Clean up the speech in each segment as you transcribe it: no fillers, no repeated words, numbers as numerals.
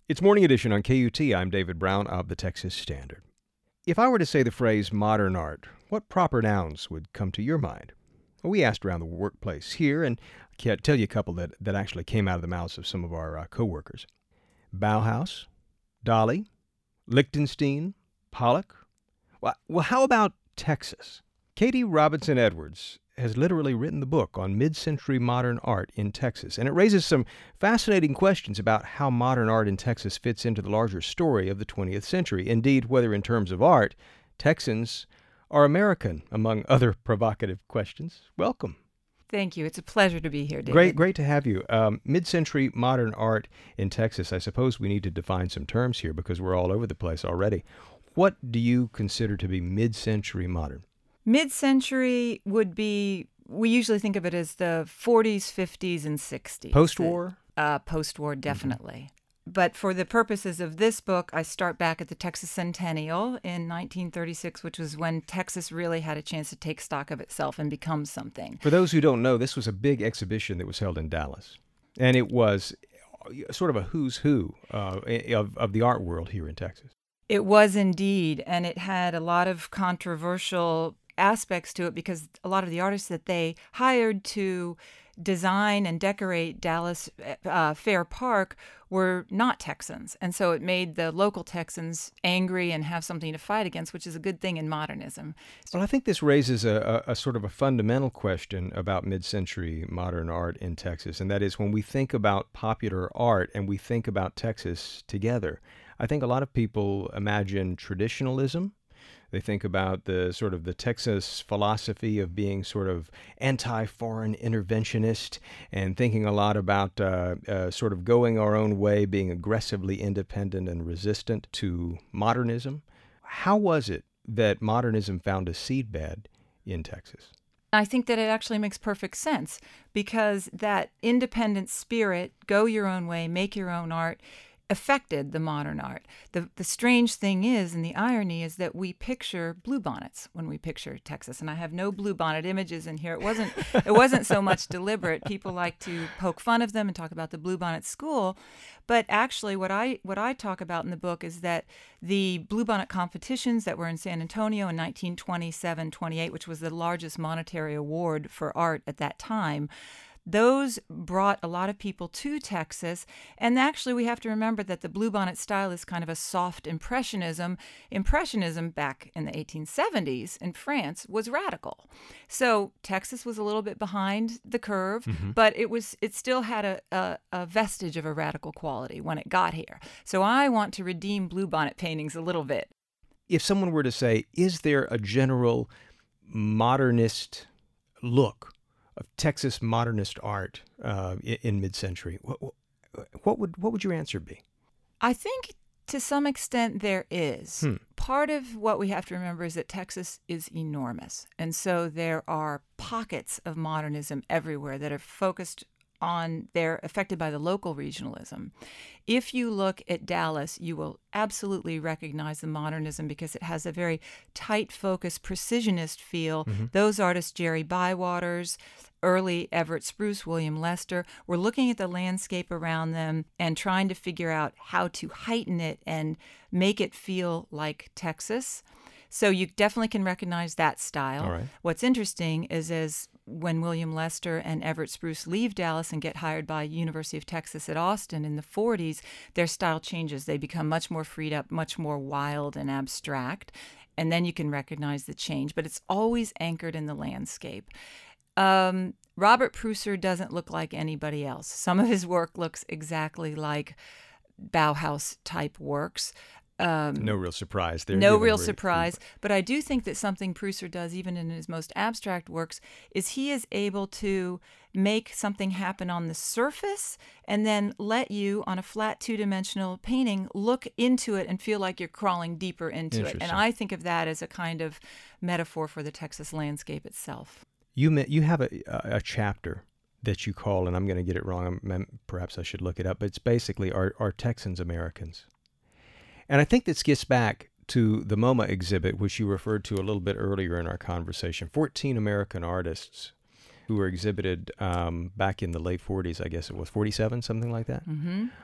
It's Morning Edition on KUT. I'm David Brown of the Texas Standard. If I were to say the phrase modern art, what proper nouns would come to your mind? Well, we asked around the workplace here, and I can't tell you a couple that actually came out of the mouths of some of our coworkers. Bauhaus, Dali, Lichtenstein, Pollock. Well, how about Texas? Katie Robinson Edwards has literally written the book on mid-century modern art in Texas, and it raises some fascinating questions about how modern art in Texas fits into the larger story of the 20th century. Indeed, whether in terms of art, Texans are American, among other provocative questions. Welcome. Thank you. It's a pleasure to be here, David. Great to have you. Mid-century modern art in Texas. I suppose we need to define some terms here because we're all over the place already. What do you consider to be mid-century modern? Mid-century would be, we usually think of it as the 40s, 50s, and 60s. Post-war? Post-war, definitely. But for the purposes of this book, I start back at the Texas Centennial in 1936, which was when Texas really had a chance to take stock of itself and become something. For those who don't know, this was a big exhibition that was held in Dallas. And it was sort of a who's who of the art world here in Texas. It was indeed, and it had a lot of controversial aspects to it because a lot of the artists that they hired to design and decorate Dallas Fair Park were not Texans. And so it made the local Texans angry and have something to fight against, which is a good thing in modernism. Well, I think this raises a sort of a fundamental question about mid-century modern art in Texas, and that is when we think about popular art and we think about Texas together, I think a lot of people imagine traditionalism. They think about the sort of the Texas philosophy of being sort of anti-foreign interventionist and thinking a lot about sort of going our own way, being aggressively independent and resistant to modernism. How was it that modernism found a seedbed in Texas? I think that it actually makes perfect sense because that independent spirit, go your own way, make your own art, affected the modern art. The strange thing is, and the irony is that we picture bluebonnets when we picture Texas. And I have no bluebonnet images in here. It wasn't so much deliberate. People like to poke fun of them and talk about the bluebonnet school. But actually what I talk about in the book is that the bluebonnet competitions that were in San Antonio in 1927-28, which was the largest monetary award for art at that time, those brought a lot of people to Texas. And actually, we have to remember that the bluebonnet style is kind of a soft impressionism. Impressionism back in the 1870s in France was radical. So Texas was a little bit behind the curve, but it still had a vestige of a radical quality when it got here. So I want to redeem bluebonnet paintings a little bit. If someone were to say, is there a general modernist look of Texas modernist art in mid-century, what would your answer be? I think to some extent there is. Part of what we have to remember is that Texas is enormous, and so there are pockets of modernism everywhere that are focused on, they're affected by the local regionalism. If you look at Dallas, you will absolutely recognize the modernism because it has a very tight focus, precisionist feel. Those artists, Jerry Bywaters, early Everett Spruce, William Lester, were looking at the landscape around them and trying to figure out how to heighten it and make it feel like Texas. So you definitely can recognize that style. All right. What's interesting is when William Lester and Everett Spruce leave Dallas and get hired by University of Texas at Austin in the 40s, their style changes. They become much more freed up, much more wild and abstract. And then you can recognize the change. But it's always anchored in the landscape. Robert Pruser doesn't look like anybody else. Some of his work looks exactly like Bauhaus-type works. No real surprise there. No real surprise. But I do think that something Pruser does, even in his most abstract works, is he is able to make something happen on the surface and then let you, on a flat two-dimensional painting, look into it and feel like you're crawling deeper into it. And I think of that as a kind of metaphor for the Texas landscape itself. You have a chapter that you call, and I'm going to get it wrong, perhaps I should look it up, but it's basically, Are Texans Americans? And I think this gets back to the MoMA exhibit, which you referred to a little bit earlier in our conversation. 14 American artists who were exhibited back in the late 40s, I guess it was, 47, something like that.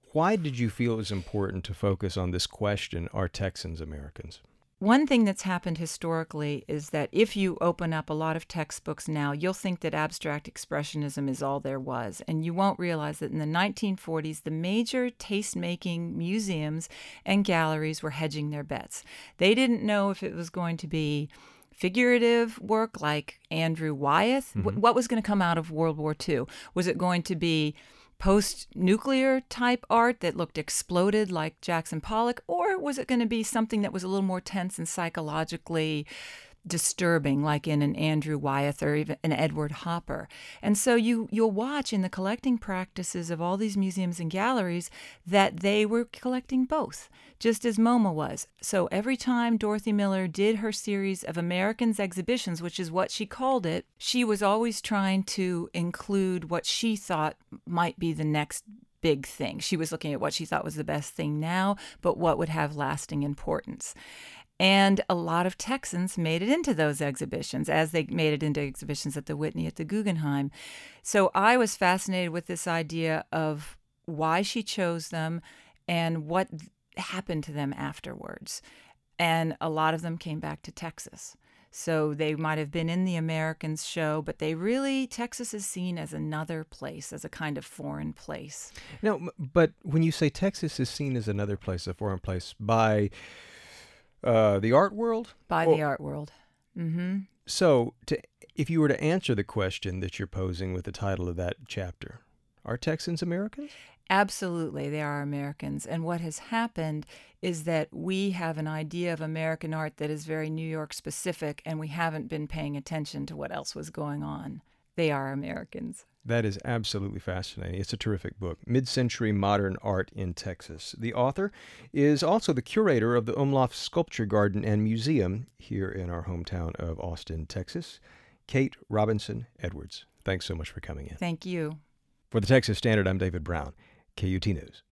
Why did you feel it was important to focus on this question, are Texans Americans? One thing that's happened historically is that if you open up a lot of textbooks now, you'll think that abstract expressionism is all there was. And you won't realize that in the 1940s, the major taste-making museums and galleries were hedging their bets. They didn't know if it was going to be figurative work like Andrew Wyeth. What was going to come out of World War II? Was it going to be post-nuclear type art that looked exploded like Jackson Pollock, or was it going to be something that was a little more tense and psychologically disturbing, like in an Andrew Wyeth or even an Edward Hopper? And so you'll watch in the collecting practices of all these museums and galleries that they were collecting both, just as MoMA was. So every time Dorothy Miller did her series of Americans exhibitions, which is what she called it, she was always trying to include what she thought might be the next big thing. She was looking at what she thought was the best thing now, but what would have lasting importance. And a lot of Texans made it into those exhibitions, as they made it into exhibitions at the Whitney, at the Guggenheim. So I was fascinated with this idea of why she chose them and what happened to them afterwards. And a lot of them came back to Texas. So they might have been in the Americans show, but Texas is seen as another place, as a kind of foreign place. No, but when you say Texas is seen as another place, a foreign place, by the art world? By the art world. Mm-hmm. So if you were to answer the question that you're posing with the title of that chapter, are Texans Americans? Absolutely, they are Americans. And what has happened is that we have an idea of American art that is very New York specific, and we haven't been paying attention to what else was going on. They are Americans. That is absolutely fascinating. It's a terrific book, Mid-Century Modern Art in Texas. The author is also the curator of the Umlauf Sculpture Garden and Museum here in our hometown of Austin, Texas, Kate Robinson Edwards. Thanks so much for coming in. Thank you. For the Texas Standard, I'm David Brown, KUT News.